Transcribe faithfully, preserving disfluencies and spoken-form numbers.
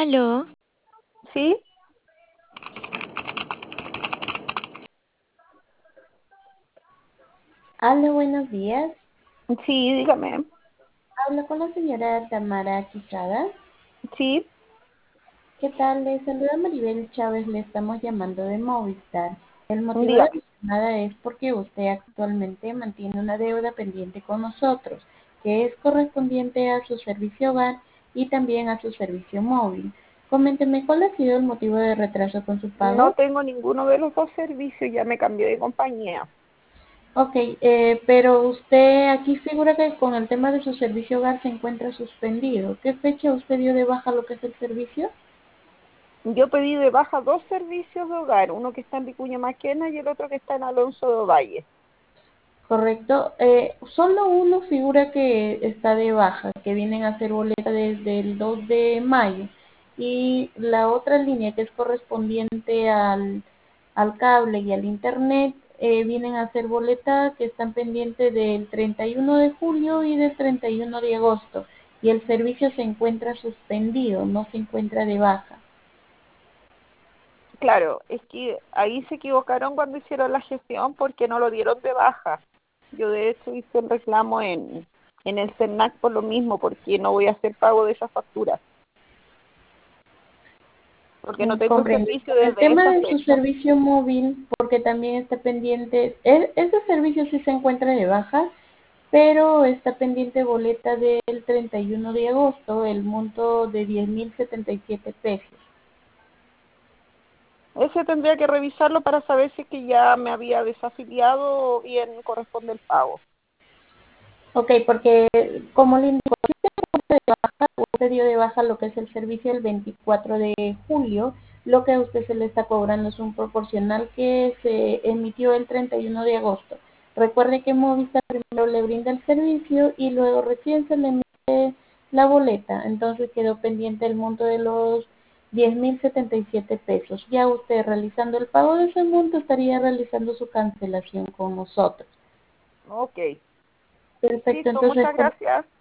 Aló, Sí, Hola, buenos días. sí, dígame. Hablo con la señora Tamara Quijada. Sí, ¿Qué tal? Le saluda Maribel Chávez, le estamos llamando de Movistar. El motivo de dígame. mi llamada es porque usted actualmente mantiene una deuda pendiente con nosotros, que es correspondiente a su servicio hogar y también a su servicio móvil. Coménteme cuál ha sido el motivo de retraso con su No pago. tengo ninguno de los dos servicios, ya me cambié de compañía. Ok, eh, pero usted aquí figura que con el tema de su servicio hogar se encuentra suspendido. ¿Qué fecha usted dio de baja lo que es el servicio? Yo pedí de baja dos servicios de hogar, uno que está en Vicuña Maquena y el otro que está en Alonso de Valle. Correcto. Eh, solo uno figura que está de baja, que vienen a ser boleta desde el dos de mayo. Y la otra línea que es correspondiente al, al cable y al internet, eh, vienen a ser boleta que están pendientes del treinta y uno de julio y del treinta y uno de agosto. Y el servicio se encuentra suspendido, no se encuentra de baja. Claro, es que ahí se equivocaron cuando hicieron la gestión porque no lo dieron de baja. Yo de hecho hice un reclamo en, en el CERNAC por lo mismo, porque no voy a hacer pago de esa factura, porque no Mm, tengo el Comprendo. Y servicio con el desde tema esa de su fecha. servicio móvil, porque también está pendiente, e- ese servicio sí se encuentra de baja, pero está pendiente boleta del treinta y uno de agosto, el monto de diez mil setenta y siete pesos. Ese tendría que revisarlo para saber si es que ya me había desafiliado o bien corresponde el pago. Ok, porque como le indico, usted dio de baja lo que es el servicio el veinticuatro de julio, lo que a usted se le está cobrando es un proporcional que se emitió el treinta y uno de agosto. Recuerde que Movistar primero le brinda el servicio y luego recién se le emite la boleta, entonces quedó pendiente el monto de los diez mil setenta y siete pesos. Ya usted realizando el pago de ese monto estaría realizando su cancelación con nosotros. Ok, Perfecto, listo, entonces muchas gracias.